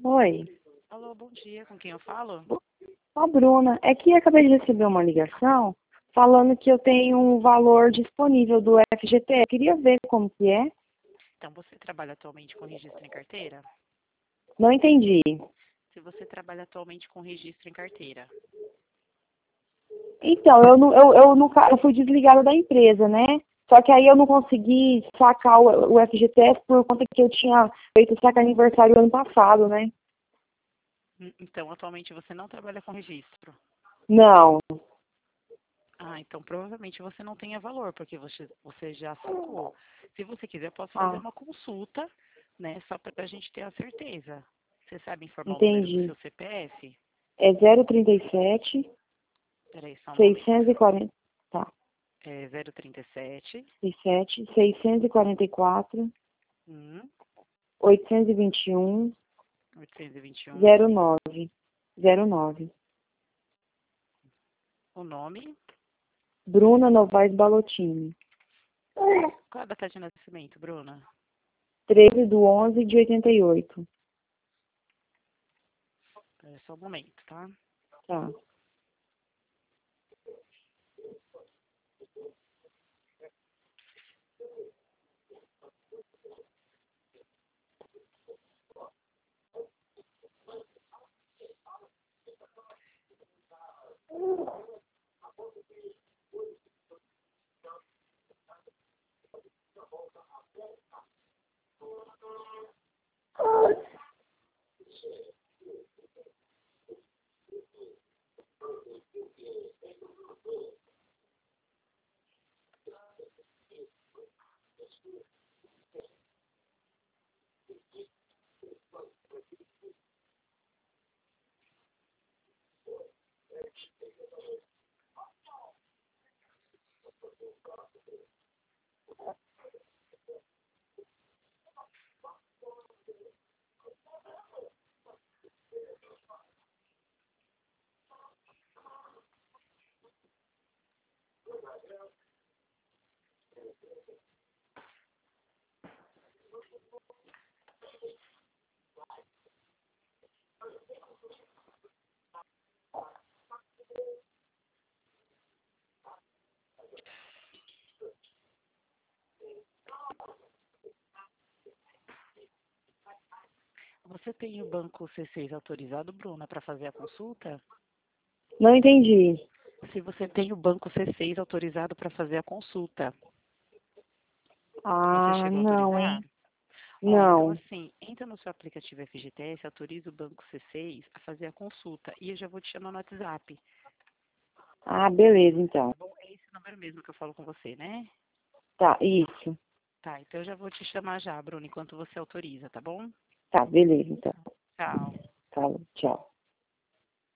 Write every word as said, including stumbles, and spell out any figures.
Oi. Alô, bom dia. Com quem eu falo? Ó, Bruna, é que eu acabei de receber uma ligação falando que eu tenho um valor disponível do F G T E. Queria ver como que é. Então, você trabalha atualmente com registro em carteira? Não entendi. Se você trabalha atualmente com registro em carteira. Então, eu, não, eu, eu, nunca, eu fui desligada da empresa, né? Só que aí eu não consegui sacar o, o F G T S por conta que eu tinha feito o saque aniversário ano passado, né? Hum, Então, atualmente você não trabalha com registro. Não. Ah, então provavelmente você não tenha valor, porque você, você já sacou. Se você quiser, eu posso fazer Ah, uma consulta, né? Só para a gente ter a certeza. Você sabe informar o número do entendi. seu C P F? É zero trinta e sete, Peraí, só um momento. seiscentos e quarenta. Tá. É zero trinta e sete. trinta e sete, seiscentos e quarenta e quatro, Hum, oitocentos e vinte e um, oitocentos e vinte e um. zero nove. zero nove. O nome. Bruna Novaes Balotini. Qual é a data de nascimento, Bruna? treze de onze de oitenta e oito. É só um momento, tá? Tá. Você tem o banco C seis autorizado, Bruna, para fazer a consulta? Não entendi. Se você tem o banco C seis autorizado para fazer a consulta, você Ah, chegou a não, autorizar? hein? Ó, então Não. assim, entra no seu aplicativo F G T S, autoriza o banco C seis a fazer a consulta e eu já vou te chamar no WhatsApp, Ah, beleza, então. tá bom? É esse número mesmo que eu falo com você, né? Tá, isso. Tá, então eu já vou te chamar já, Bruna, enquanto você autoriza, tá bom? Tá, beleza, então. Tchau. Tá, tchau.